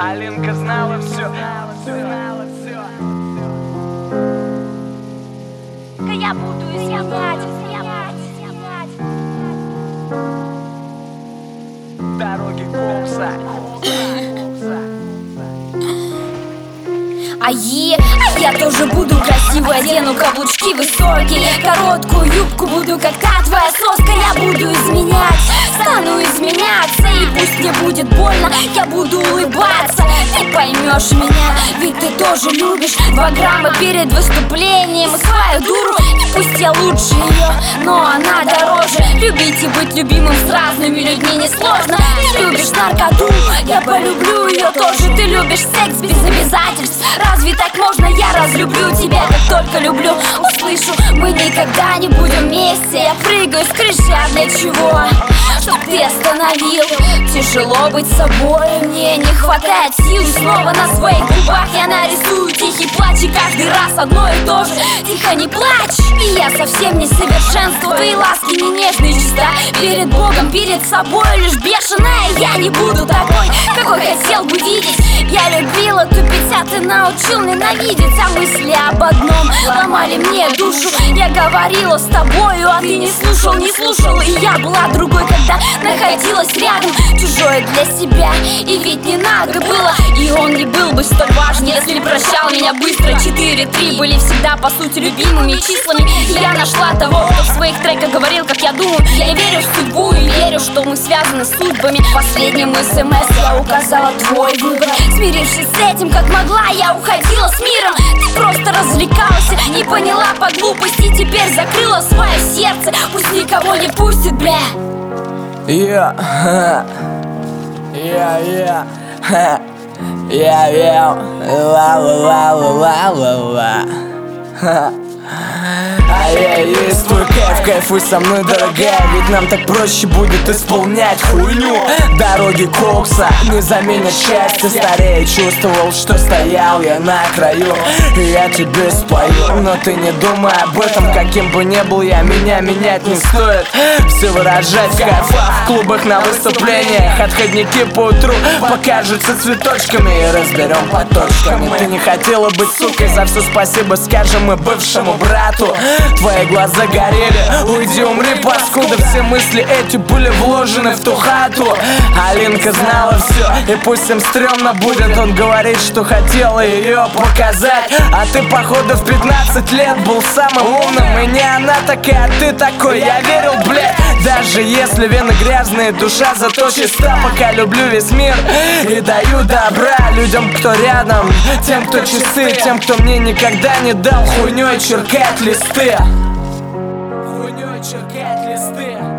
Алинка знала все. Я буду изъявлять. Дороги кокса. А я тоже буду красивой, одену каблучки высокие, короткую юбку, буду как та твоя соска. Я буду изменять, стану изменяться, и пусть мне будет больно, я буду улыбаться. Ты поймешь меня, ведь ты тоже любишь 2 грамма перед выступлением. Свою дуру, и пусть я лучше ее, но она дороже. Любить и быть любимым с разными людьми несложно. Ты любишь наркоту, я полюблю ее тоже. Ты любишь секс без обязательств, разве так можно? Я разлюблю тебя, как только люблю. Услышу, мы никогда не будем вместе. Я прыгаю с крыши, а для чего? Чтоб ты остановил. Тяжело быть собой, мне не хватает сил. Снова на своих губах я нарисую тихий плач, и каждый раз одно и то же. Тихо, не плачь. И я совсем не совершенство, твои ласки не нежные, чиста перед Богом, перед собой лишь бешеная. Я не буду такой, какой хотел бы видеть. Я любила тупить, а ты научил ненавидеть. А мысли об одном ломали мне душу. Я говорила с тобою, а ты не слушал. И я была другой, когда находилась рядом. Чужое для себя, и ведь не надо было. И он не был бы столь важен, если прощал меня быстро. 4-3 были всегда по сути любимыми числами. И я нашла того, кто в своих треках говорил, как я думаю. Я верю в судьбу и верю, что мы связаны с судьбами. В последнем СМС я указала твой выбор. Смирившись с этим, как могла, я уходила с миром. Ты просто развлекался, не поняла по глупости. Теперь закрыла свое сердце, пусть никого не пустит, бля. А я есть твой кайф, кайфуй со мной, дорогая. Ведь нам так проще будет исполнять хуйню. Дороги кокса не заменят счастье. Старее чувствовал, что стоял я на краю. И я тебе спою, но ты не думай об этом. Каким бы ни был я, меня менять не стоит. Все выражать в кайфах, в клубах, на выступлениях. Отходники по утру покажутся цветочками, и разберем по точкам. И ты не хотела быть сукой, за все спасибо скажем мы бывшему брату. Твои глаза горели, уйди, умри, паскуда. Все мысли эти были вложены в ту хату. Алинка знала все, и пусть им стрёмно будет. Он говорит, что хотела ее показать. А ты, походу, в 15 лет был самым умным. И не она такая, а ты такой. Я верил, блядь, даже если вены грязные, душа зато чиста. Пока люблю весь мир и даю добра людям, кто рядом, тем, кто часы, тем, кто мне никогда не дал хуйней черкать листы. Хуйней черкать листы.